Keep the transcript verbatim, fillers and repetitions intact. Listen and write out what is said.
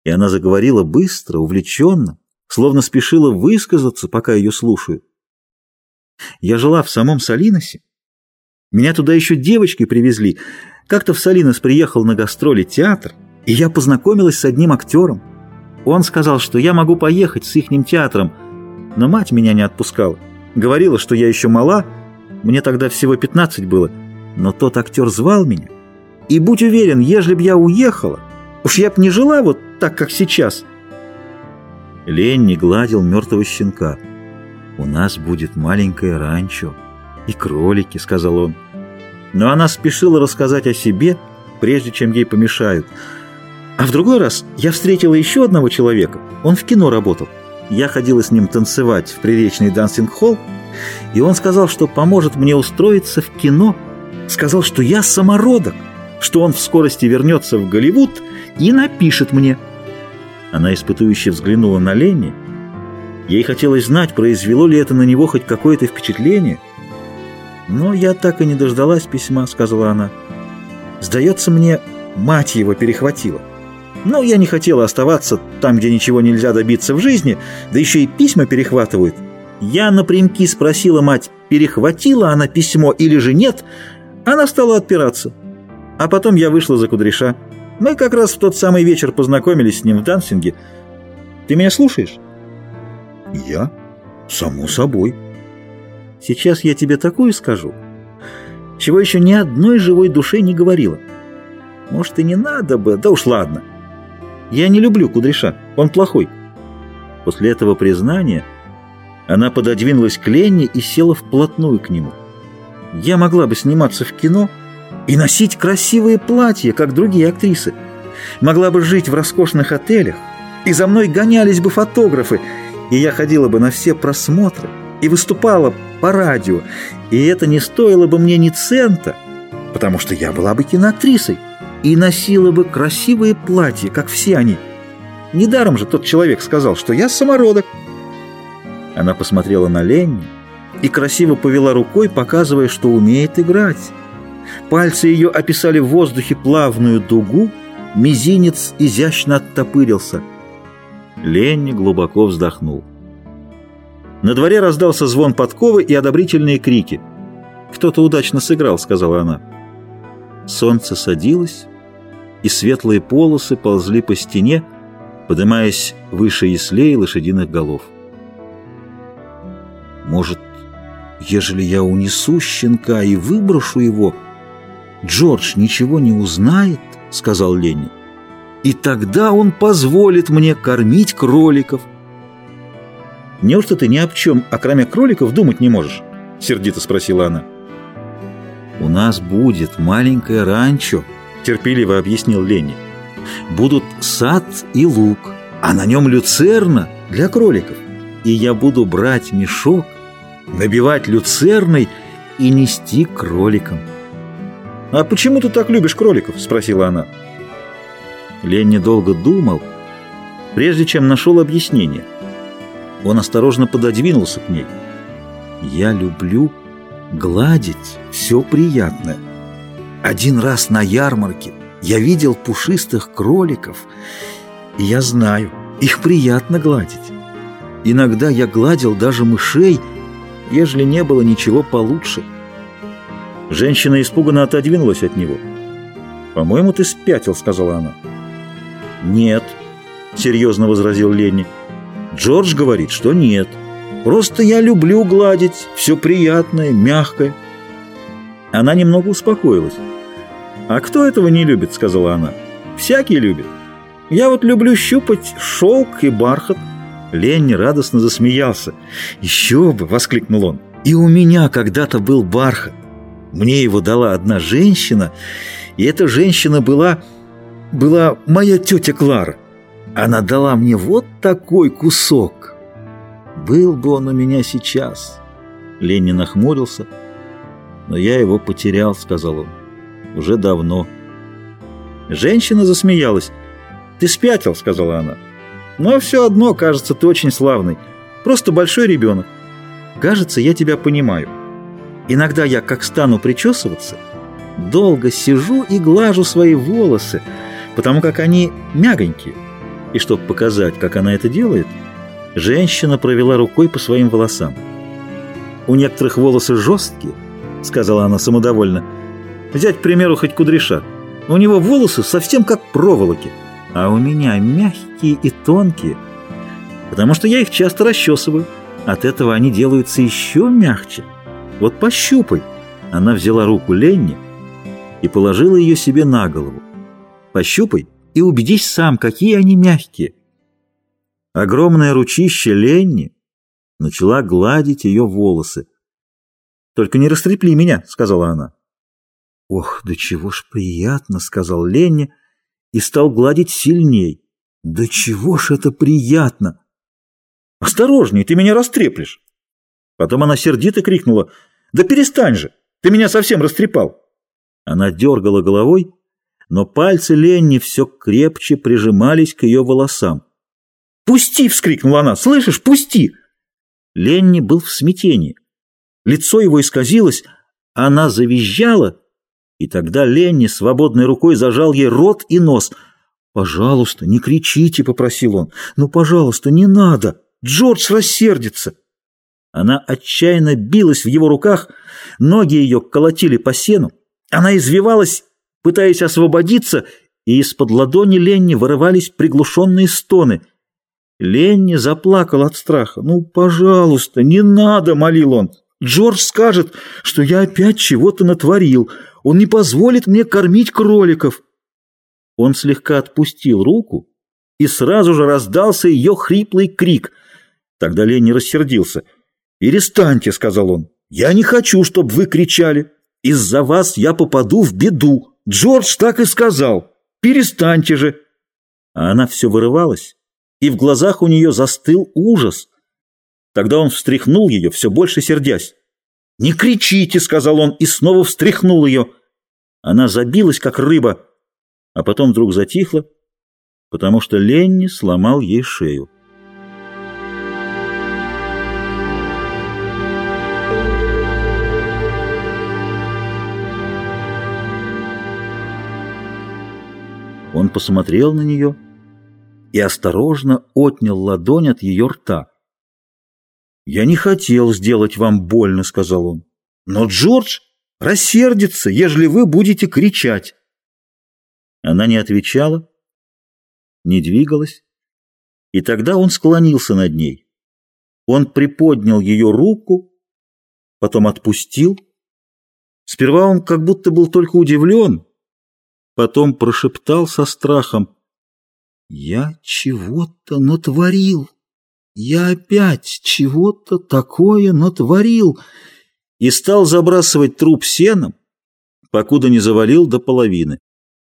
И она заговорила быстро, увлеченно, словно спешила высказаться, пока ее слушают. Я жила в самом Салиносе. Меня туда еще девочки привезли. Как-то в Салинос приехал на гастроли театр, и я познакомилась с одним актером. Он сказал, что я могу поехать с ихним театром, но мать меня не отпускала. Говорила, что я еще мала, мне тогда всего пятнадцать было, но тот актер звал меня. И будь уверен, ежели б я уехала, уж я б не жила вот так, как сейчас. Ленни гладил мертвого щенка. «У нас будет маленькое ранчо и кролики», — сказал он. Но она спешила рассказать о себе, прежде чем ей помешают. А в другой раз я встретила еще одного человека. Он в кино работал. Я ходила с ним танцевать в приречный дансинг-холл, и он сказал, что поможет мне устроиться в кино. Сказал, что я самородок, что он в скорости вернется в Голливуд и напишет мне. Она испытующе взглянула на Ленни. Ей хотелось знать, произвело ли это на него хоть какое-то впечатление. «Но я так и не дождалась письма», — сказала она. «Сдается мне, мать его перехватила. Но я не хотела оставаться там, где ничего нельзя добиться в жизни, да еще и письма перехватывают. Я напрямки спросила мать, перехватила она письмо или же нет. Она стала отпираться. А потом я вышла за Кудряша. Мы как раз в тот самый вечер познакомились с ним в дансинге. Ты меня слушаешь?» «Я? Само собой». «Сейчас я тебе такую скажу, чего еще ни одной живой душе не говорила. Может, и не надо бы, да уж ладно. Я не люблю Кудряша, он плохой». После этого признания она пододвинулась к Ленни и села вплотную к нему. «Я могла бы сниматься в кино и носить красивые платья, как другие актрисы. Могла бы жить в роскошных отелях, и за мной гонялись бы фотографы, и я ходила бы на все просмотры и выступала по радио, и это не стоило бы мне ни цента, потому что я была бы киноактрисой и носила бы красивые платья, как все они. Недаром же тот человек сказал, что я самородок». Она посмотрела на Ленни и красиво повела рукой, показывая, что умеет играть. Пальцы ее описали в воздухе плавную дугу, мизинец изящно оттопырился. Ленни глубоко вздохнул. На дворе раздался звон подковы и одобрительные крики. «Кто-то удачно сыграл», — сказала она. Солнце садилось, и светлые полосы ползли по стене, поднимаясь выше яслей лошадиных голов. «Может, ежели я унесу щенка и выброшу его, Джордж ничего не узнает?» — сказал Ленни. «И тогда он позволит мне кормить кроликов». «Неужто ты ни об чем, окромя кроликов, думать не можешь?» — сердито спросила она. «У нас будет маленькое ранчо», — терпеливо объяснил Ленни. «Будут сад и луг, а на нем люцерна для кроликов. И я буду брать мешок, набивать люцерной и нести к кроликам». «А почему ты так любишь кроликов?» — спросила она. Ленни долго думал, прежде чем нашел объяснение. Он осторожно пододвинулся к ней. «Я люблю гладить все приятное. Один раз на ярмарке я видел пушистых кроликов, и я знаю, их приятно гладить. Иногда я гладил даже мышей, ежели не было ничего получше». Женщина испуганно отодвинулась от него. «По-моему, ты спятил», — сказала она. «Нет», — серьезно возразил Ленни. «Джордж говорит, что нет. Просто я люблю гладить все приятное, мягкое». Она немного успокоилась. «А кто этого не любит?» — сказала она. «Всякий любит. Я вот люблю щупать шелк и бархат». Ленни радостно засмеялся. «Еще бы!» — воскликнул он. «И у меня когда-то был бархат. Мне его дала одна женщина, и эта женщина была... была моя тетя Клара. Она дала мне вот такой кусок. Был бы он у меня сейчас». Ленни нахмурился. «Но я его потерял», — сказал он. «Уже давно». Женщина засмеялась. «Ты спятил», — сказала она. «Но все одно, кажется, ты очень славный. Просто большой ребенок. Кажется, я тебя понимаю. Иногда я, как стану причесываться, долго сижу и глажу свои волосы, потому как они мягонькие. И чтобы показать, как она это делает, женщина провела рукой по своим волосам. «У некоторых волосы жесткие», — сказала она самодовольно. «Взять, к примеру, хоть Кудряша. У него волосы совсем как проволоки, а у меня мягкие и тонкие, потому что я их часто расчесываю. От этого они делаются еще мягче. Вот пощупай». Она взяла руку Ленни и положила ее себе на голову. «Пощупай и убедись сам, какие они мягкие». Огромное ручище Ленни начала гладить ее волосы. «Только не растрепли меня», — сказала она. «Ох, да чего ж приятно», — сказал Ленни и стал гладить сильней. «Да чего ж это приятно!» «Осторожней, ты меня растреплешь!» Потом она сердито крикнула: «Да перестань же! Ты меня совсем растрепал!» Она дергала головой, но пальцы Ленни все крепче прижимались к ее волосам. «Пусти!» — вскрикнула она. «Слышишь, пусти!» Ленни был в смятении. Лицо его исказилось, она завизжала, и тогда Ленни свободной рукой зажал ей рот и нос. «Пожалуйста, не кричите!» — попросил он. «Ну, пожалуйста, не надо! Джордж рассердится!» Она отчаянно билась в его руках, ноги ее колотили по сену, она извивалась, пытаясь освободиться, и из-под ладони Ленни вырывались приглушенные стоны. Ленни заплакал от страха. «Ну, пожалуйста, не надо!» — молил он. «Джордж скажет, что я опять чего-то натворил. Он не позволит мне кормить кроликов». Он слегка отпустил руку, и сразу же раздался ее хриплый крик. Тогда Ленни рассердился. «Перестаньте», — сказал он. «Я не хочу, чтобы вы кричали. Из-за вас я попаду в беду. Джордж так и сказал. Перестаньте же». А она все вырывалась, и в глазах у нее застыл ужас. Тогда он встряхнул ее, все больше сердясь. «Не кричите», — сказал он, и снова встряхнул ее. Она забилась, как рыба, а потом вдруг затихла, потому что Ленни сломал ей шею. Он посмотрел на нее и осторожно отнял ладонь от ее рта. «Я не хотел сделать вам больно», — сказал он. «Но Джордж рассердится, ежели вы будете кричать». Она не отвечала, не двигалась, и тогда он склонился над ней. Он приподнял ее руку, потом отпустил. Сперва он как будто был только удивлен, потом прошептал со страхом: «Я чего-то натворил, я опять чего-то такое натворил», и стал забрасывать труп сеном, покуда не завалил до половины.